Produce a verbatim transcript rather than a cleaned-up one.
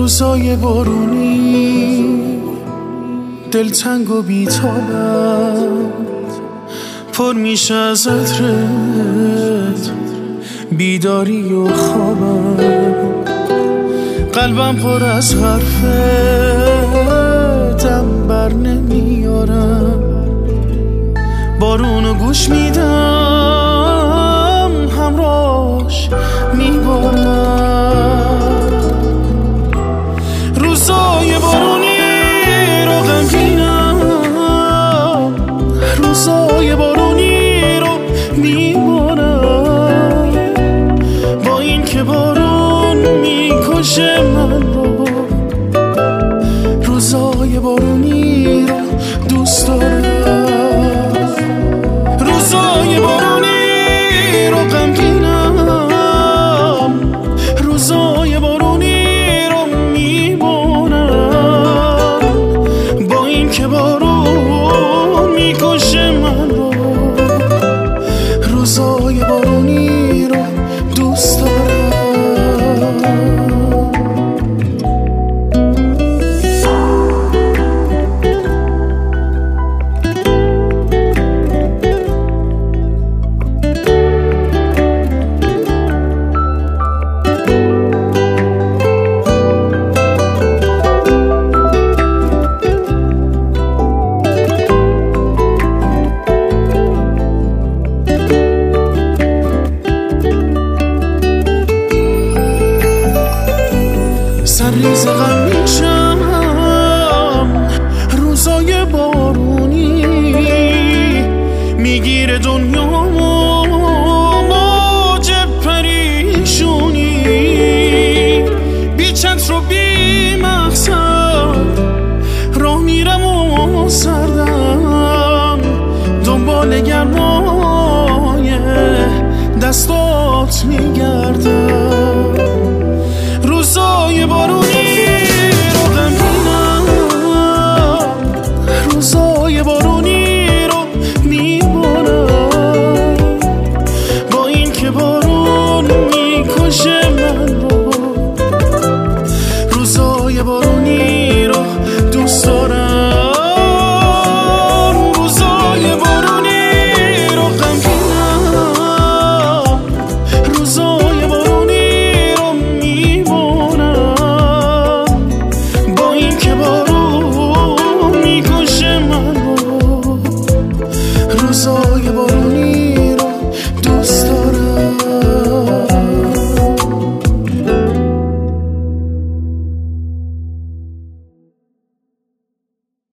روزای بارونی دلتنگ و بی‌تابم، پر میشه از عطرت بیداری و خوابم. قلبم پر از حرفتم بر نمیارم، بارونو گوش میدم همراش میبارم. روزای بارونی رو غمگینم، روزای بارونی رو میبارم، با این که بارون میکشه من رو. روزای بارونی رو دوست دارم، روزای بارونی رو غمگینم، روزای بارونی رو میبارم، با این که بارون میکشه من رو. روزای بارونی رو دوست دارم. سرریز غم میشم روزای بارونی، میگیره دنیامو موج پریشونی، بی چتر و بی مقصد راه میرم و سردم، دنبال گرمای دستات میگردم. روزای بارونی رو غمگینم، روزای بارونی رو میبارم، با این که بارون میکشه من رو. روزای بارونی رو دوست دارم، روزای بارونی رو غمگینم، روزای بارونی رو میبارم، با این که بارون میکشه من رو. روزای بارونی